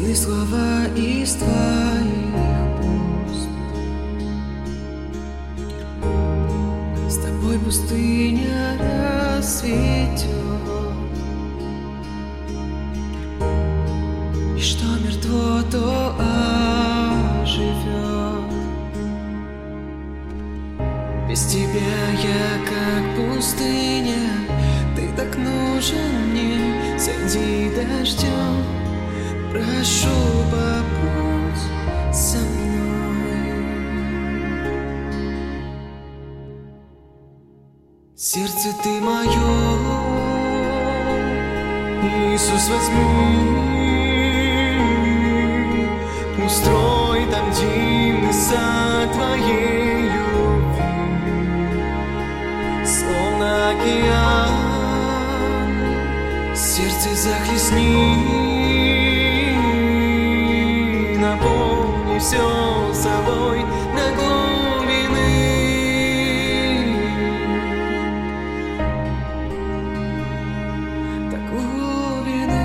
Видны слова из твоих уст. С тобой пустыня расцветет, и что мертво, то оживет. Без тебя я как пустыня, ты так нужен мне. Сойди дождем, прошу, побудь со мной. Сердце ты мое, Иисус, возьми. Устрой там дивный сад твоей любви, словно океан. Сердце захлестни, наполни все собой до глубины. До глубины.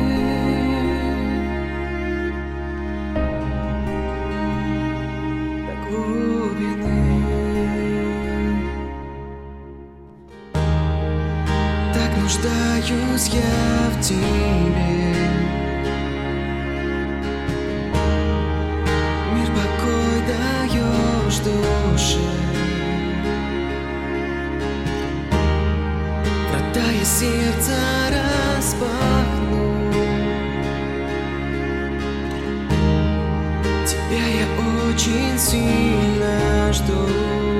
До глубины. Так нуждаюсь я в тебе. Мир, покой даешь душе. Врата я сердца распахну. Тебя я очень сильно жду.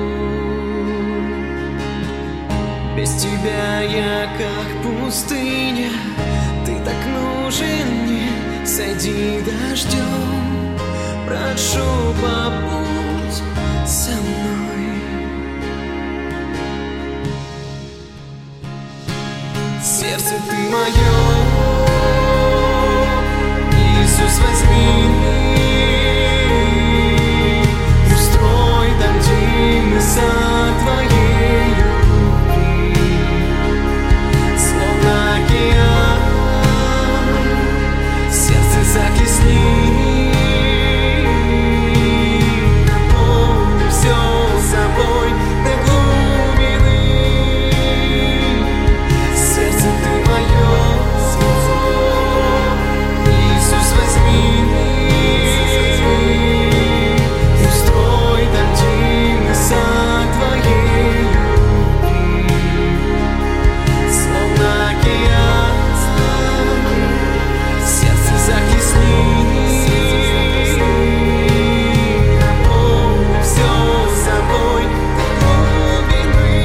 Без тебя я как пустыня, ты так нужен мне. Сойди дождем, прошу, побудь со мной. Сердце ты мое, Иисус, возьми. Устрой там дивный сад твоей любви, словно океан. Сердце захлестни, наполни все собой до глубины. Сердце ты мое, Иисус, возьми. Устрой там дивный сад твоей любви, словно океан. Сердце захлестни, наполни все собой до глубины.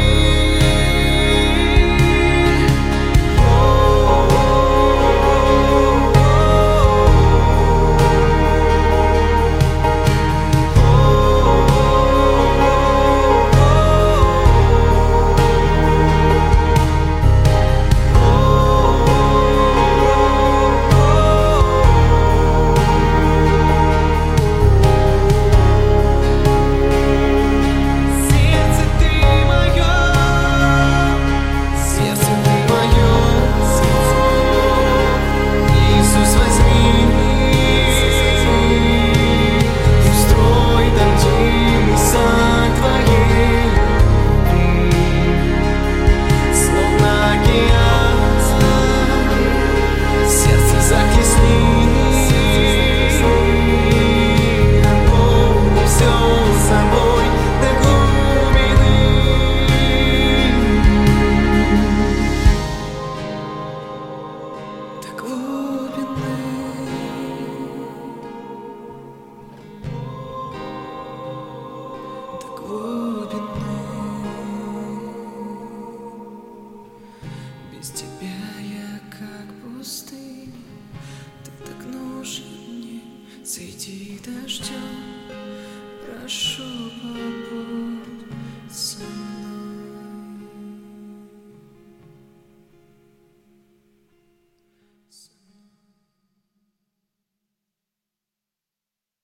Без тебя я как пустыня, ты так нужен мне. Сойди дождем, прошу.